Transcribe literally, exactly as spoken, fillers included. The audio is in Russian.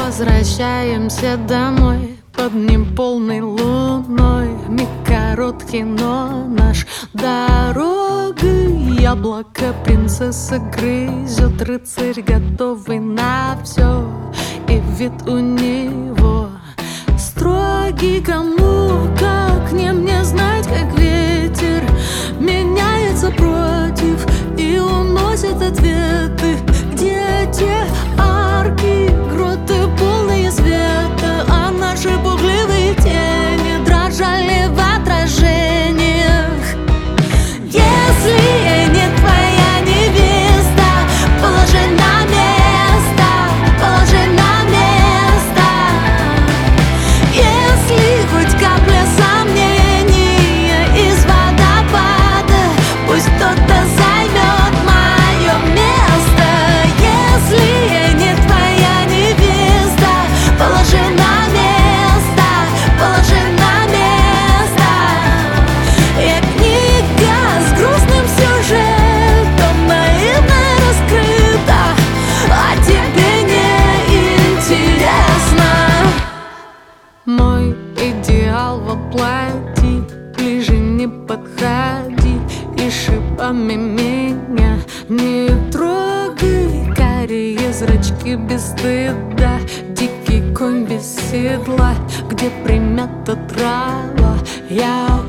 Возвращаемся домой под неполной луной. Миг короткий, но наш дорогой. Яблоко принцесса грызет, рыцарь готовый на все. И вид у него строгий, кому как не мне знать, как ветер меняется против и уносит ответы. Где те арки, гроты полные света, а наши пугливые тени дрожали в отражениях. Если я не твоя невеста, положи на место, положи на место. Если хоть капля сомнения из водопада, пусть кто-то займет мое место. Если я не твоя невеста, положи на место, положи на место. Я книга с грустным сюжетом, наивно раскрыта, а тебе не интересно. Мой идеал воплоти, ближе не подходи и шипами меня не трогай. Карие зрачки без стыда, дикий конь без седла, где примята трава. Я